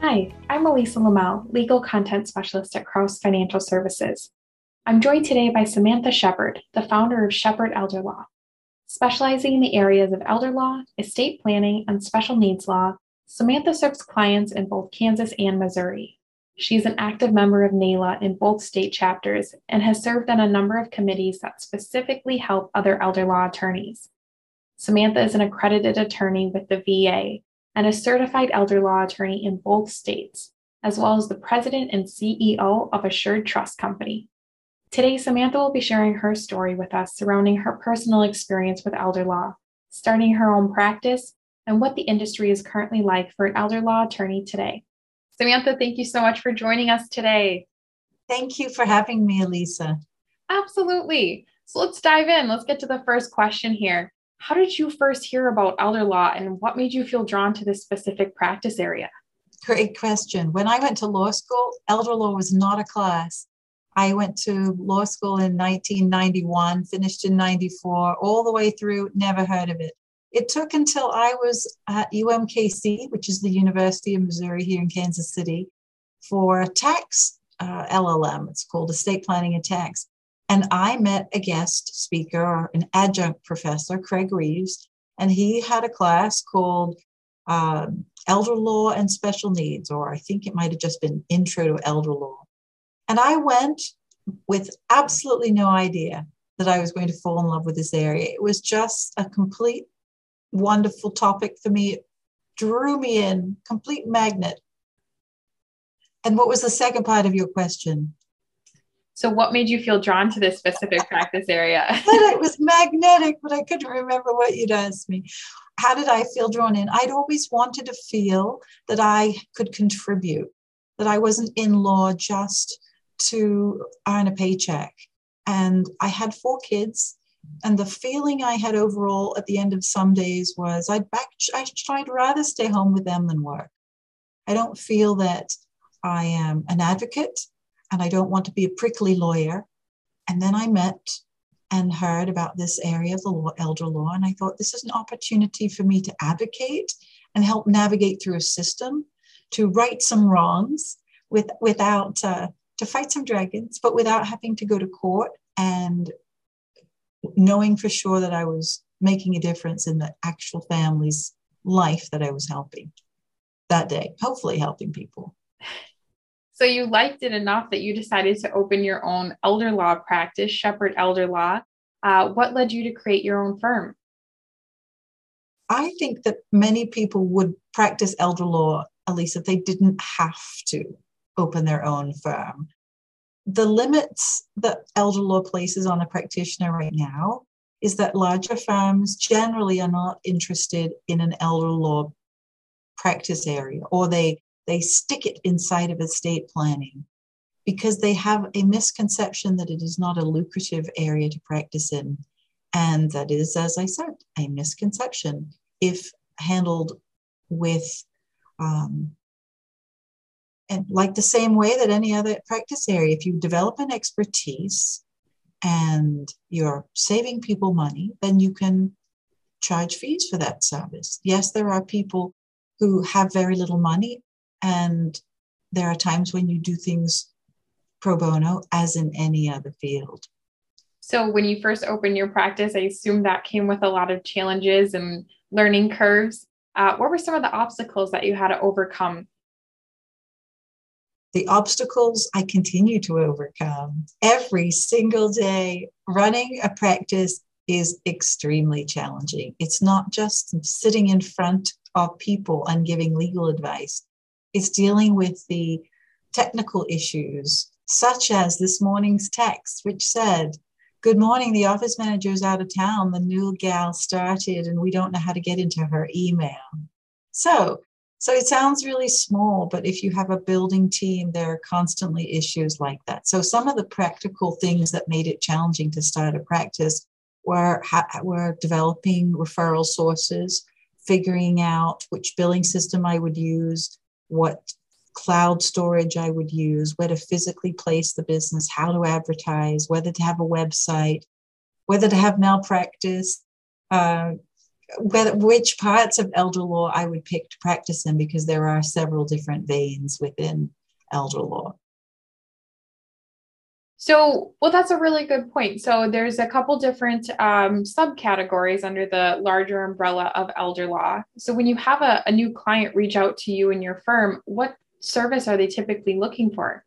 Hi, I'm Elisa Lamel, Legal Content Specialist at Crouse Financial Services. I'm joined today by Samantha Shepard, the founder of Shepard Elder Law. Specializing in the areas of elder law, estate planning, and special needs law, Samantha serves clients in both Kansas and Missouri. She's an active member of NALA in both state chapters and has served on a number of committees that specifically help other elder law attorneys. Samantha is an accredited attorney with the VA and a certified elder law attorney in both states, as well as the president and CEO of Assured Trust Company. Today, Samantha will be sharing her story with us surrounding her personal experience with elder law, starting her own practice, and what the industry is currently like for an elder law attorney today. Samantha, thank you so much for joining us today. Thank you for having me, Elisa. Absolutely. So let's dive in. Let's get to the first question here. How did you first hear about elder law and what made you feel drawn to this specific practice area? Great question. When I went to law school, elder law was not a class. I went to law school in 1991, finished in 94, all the way through, never heard of it. It took until I was at UMKC, which is the University of Missouri here in Kansas City, for a tax LLM. It's called Estate Planning and Tax. And I met a guest speaker, or an adjunct professor, Craig Reeves, and he had a class called Elder Law and Special Needs, or I think it might have just been Intro to Elder Law. And I went with absolutely no idea that I was going to fall in love with this area. It was just a complete wonderful topic for me. It drew me in, complete magnet. And what was the second part of your question? So what made you feel drawn to this specific practice area? It was magnetic, but I couldn't remember what you'd asked me. How did I feel drawn in? I'd always wanted to feel that I could contribute, that I wasn't in law just to earn a paycheck. And I had 4 kids. And the feeling I had overall at the end of some days was I'd rather stay home with them than work. I don't feel that I am an advocate, and I don't want to be a prickly lawyer. And then I met and heard about this area of the law, elder law, and I thought this is an opportunity for me to advocate and help navigate through a system, to right some wrongs without to fight some dragons, but without having to go to court, and knowing for sure that I was making a difference in the actual family's life that I was helping that day, hopefully helping people. So you liked it enough that you decided to open your own elder law practice, Shepard Elder Law. What led you to create your own firm? I think that many people would practice elder law, at least if they didn't have to open their own firm. The limits that elder law places on a practitioner right now is that larger firms generally are not interested in an elder law practice area, or they stick it inside of estate planning because they have a misconception that it is not a lucrative area to practice in. And that is, as I said, a misconception if handled with, and like the same way that any other practice area, if you develop an expertise and you're saving people money, then you can charge fees for that service. Yes, there are people who have very little money, and there are times when you do things pro bono, as in any other field. So when you first opened your practice, I assume that came with a lot of challenges and learning curves. What were some of the obstacles that you had to overcome? The obstacles I continue to overcome every single day. Running a practice is extremely challenging. It's not just sitting in front of people and giving legal advice. It's dealing with the technical issues, such as this morning's text, which said, "Good morning, the office manager is out of town. The new gal started and we don't know how to get into her email." So it sounds really small, but if you have a building team, there are constantly issues like that. So some of the practical things that made it challenging to start a practice were developing referral sources, figuring out which billing system I would use, what cloud storage I would use, where to physically place the business, how to advertise, whether to have a website, whether to have malpractice which parts of elder law I would pick to practice in, because there are several different veins within elder law. So, well, that's a really good point. So there's a couple different subcategories under the larger umbrella of elder law. So when you have a new client reach out to you and your firm, what service are they typically looking for?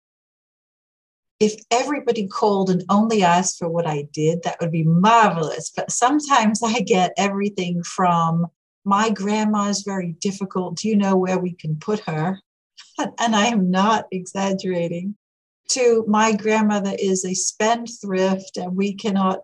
If everybody called and only asked for what I did, that would be marvelous. But sometimes I get everything from, my grandma is very difficult. Do you know where we can put her? And I am not exaggerating. To, my grandmother is a spendthrift and we cannot,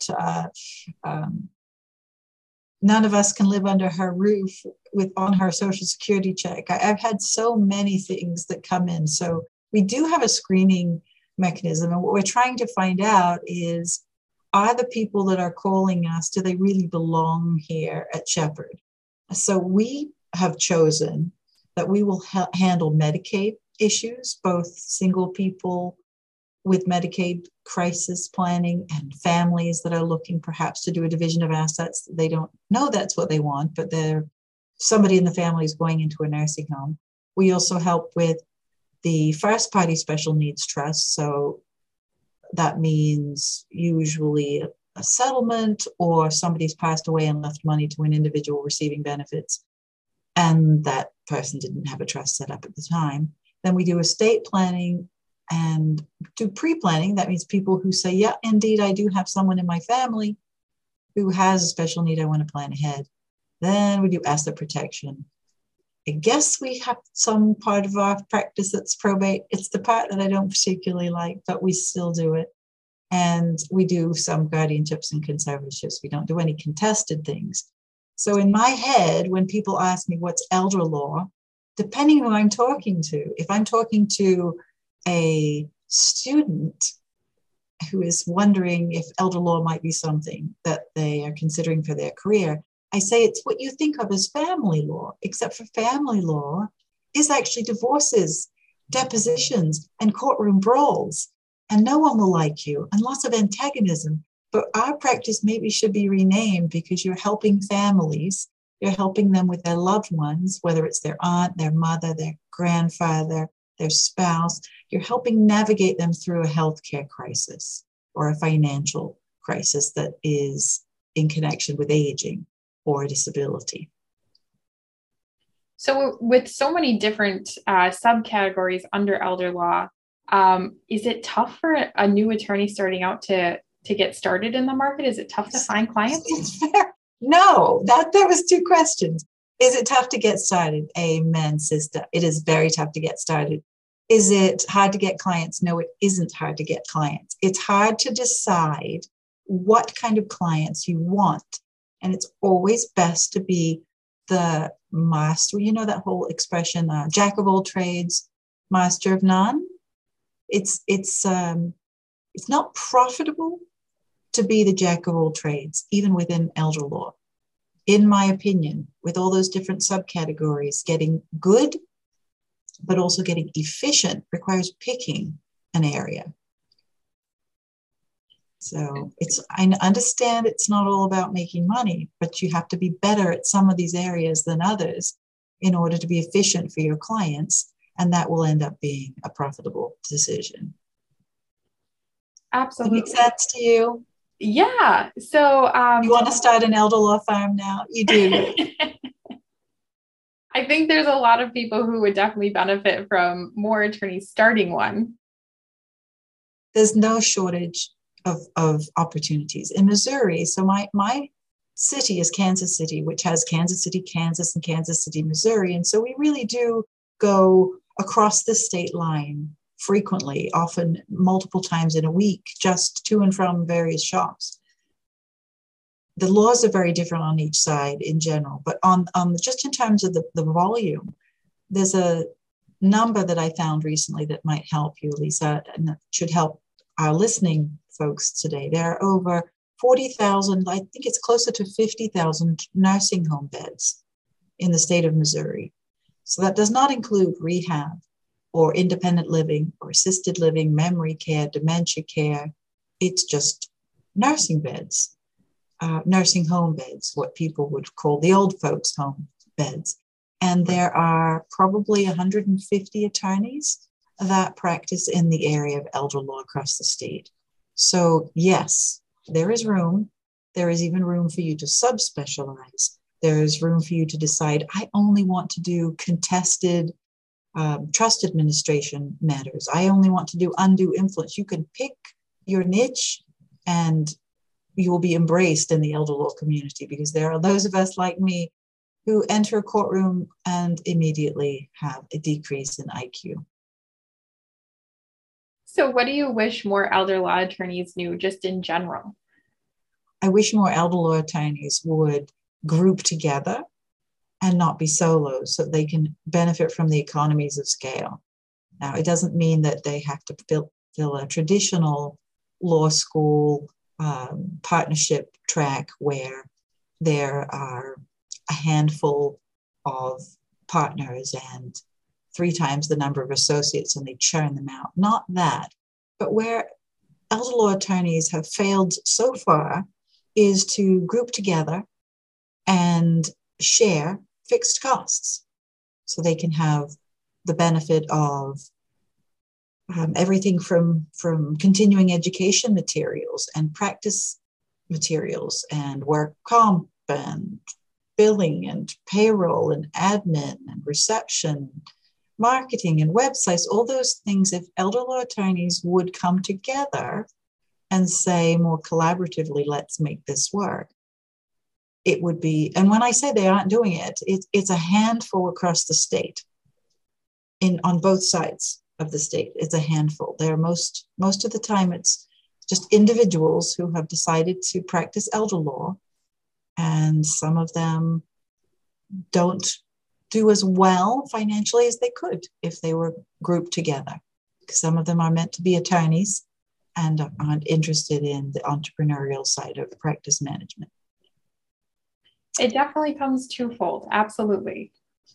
none of us can live under her roof on her Social Security check. I've had so many things that come in. So we do have a screening mechanism. And what we're trying to find out is, are the people that are calling us, do they really belong here at Shepherd? So we have chosen that we will handle Medicaid issues, both single people with Medicaid crisis planning and families that are looking perhaps to do a division of assets. They don't know that's what they want, but somebody in the family is going into a nursing home. We also help with the first party special needs trust. So that means usually a settlement, or somebody's passed away and left money to an individual receiving benefits, and that person didn't have a trust set up at the time. Then we do estate planning and do pre-planning. That means people who say, yeah, indeed, I do have someone in my family who has a special need. I want to plan ahead. Then we do asset protection. I guess we have some part of our practice that's probate. It's the part that I don't particularly like, but we still do it. And we do some guardianships and conservatorships. We don't do any contested things. So in my head, when people ask me what's elder law, depending on who I'm talking to, if I'm talking to a student who is wondering if elder law might be something that they are considering for their career, I say it's what you think of as family law, except for family law is actually divorces, depositions, and courtroom brawls. And no one will like you, and lots of antagonism. But our practice maybe should be renamed, because you're helping families, you're helping them with their loved ones, whether it's their aunt, their mother, their grandfather, their spouse. You're helping navigate them through a healthcare crisis or a financial crisis that is in connection with aging or a disability. So with so many different subcategories under elder law, is it tough for a new attorney starting out to get started in the market? Is it tough to find clients? It's fair. No, that was two questions. Is it tough to get started? Amen, sister. It is very tough to get started. Is it hard to get clients? No, it isn't hard to get clients. It's hard to decide what kind of clients you want. And it's always best to be the master. You know that whole expression, jack of all trades, master of none? It's not profitable to be the jack of all trades, even within elder law. In my opinion, with all those different subcategories, getting good, but also getting efficient requires picking an area. So I understand it's not all about making money, but you have to be better at some of these areas than others in order to be efficient for your clients, and that will end up being a profitable decision. Absolutely. Does that make sense to you? Yeah. So you want to start an elder law firm now? You do. I think there's a lot of people who would definitely benefit from more attorneys starting one. There's no shortage of opportunities in Missouri. So my city is Kansas City, which has Kansas City, Kansas, and Kansas City, Missouri. And so we really do go across the state line frequently, often multiple times in a week, just to and from various shops. The laws are very different on each side in general, but on just in terms of the volume, there's a number that I found recently that might help you, Lisa, and that should help our listening folks today. There are over 40,000, I think it's closer to 50,000 nursing home beds in the state of Missouri. So that does not include rehab or independent living or assisted living, memory care, dementia care. It's just nursing beds. nursing home beds, what people would call the old folks' home beds. And there are probably 150 attorneys that practice in the area of elder law across the state. So yes, there is room. There is even room for you to subspecialize. There is room for you to decide, I only want to do contested trust administration matters. I only want to do undue influence. You can pick your niche and you will be embraced in the elder law community, because there are those of us like me who enter a courtroom and immediately have a decrease in IQ. So what do you wish more elder law attorneys knew just in general? I wish more elder law attorneys would group together and not be solos, so they can benefit from the economies of scale. Now, it doesn't mean that they have to fill a traditional law school partnership track where there are a handful of partners and 3 times the number of associates and they churn them out. Not that, but where elder law attorneys have failed so far is to group together and share fixed costs so they can have the benefit of everything from continuing education materials and practice materials and work comp and billing and payroll and admin and reception, marketing and websites, all those things. If elder law attorneys would come together and say more collaboratively, let's make this work, it would be, and when I say they aren't doing it, it's a handful across the state on both sides of the state. It's a handful. They're most of the time it's just individuals who have decided to practice elder law, and some of them don't do as well financially as they could if they were grouped together. Some of them are meant to be attorneys and aren't interested in the entrepreneurial side of practice management. It definitely comes twofold. Absolutely.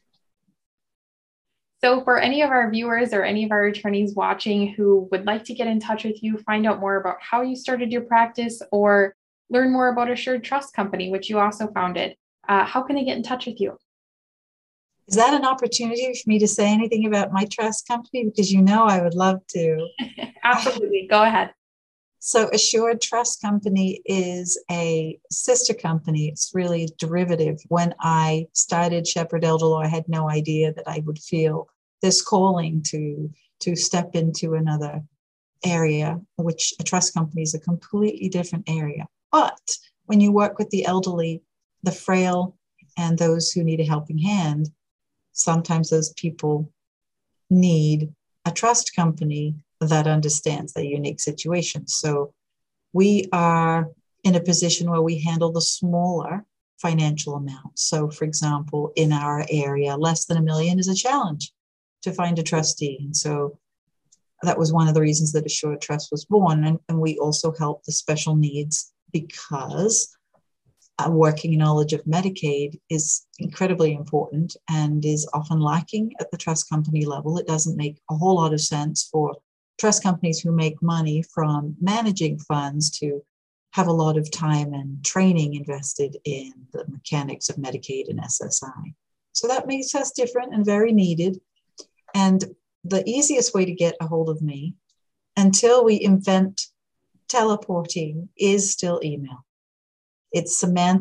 So for any of our viewers or any of our attorneys watching who would like to get in touch with you, find out more about how you started your practice, or learn more about Assured Trust Company, which you also founded, how can they get in touch with you? Is that an opportunity for me to say anything about my trust company? Because I would love to. Absolutely. Go ahead. So Assured Trust Company is a sister company. It's really a derivative. When I started Shepherd Elder Law, I had no idea that I would feel this calling to step into another area, which a trust company is a completely different area. But when you work with the elderly, the frail, and those who need a helping hand, sometimes those people need a trust company that understands their unique situation. So we are in a position where we handle the smaller financial amounts. So for example, in our area, less than $1 million is a challenge to find a trustee. And so that was one of the reasons that Assured Trust was born. And we also help the special needs, because working knowledge of Medicaid is incredibly important and is often lacking at the trust company level. It doesn't make a whole lot of sense for trust companies who make money from managing funds to have a lot of time and training invested in the mechanics of Medicaid and SSI. So that makes us different and very needed. And the easiest way to get a hold of me, until we invent teleporting, is still email. It's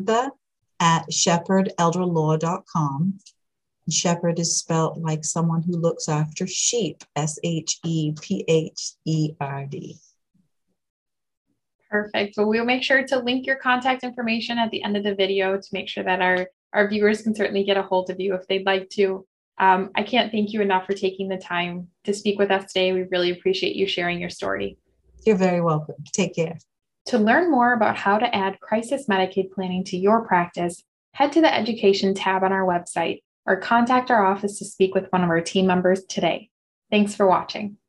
Samantha@shepherdelderlaw.com. Shepherd is spelled like someone who looks after sheep, SHEPHERD. Perfect. Well, we'll make sure to link your contact information at the end of the video to make sure that our viewers can certainly get a hold of you if they'd like to. I can't thank you enough for taking the time to speak with us today. We really appreciate you sharing your story. You're very welcome. Take care. To learn more about how to add crisis Medicaid planning to your practice, head to the Education tab on our website or contact our office to speak with one of our team members today. Thanks for watching.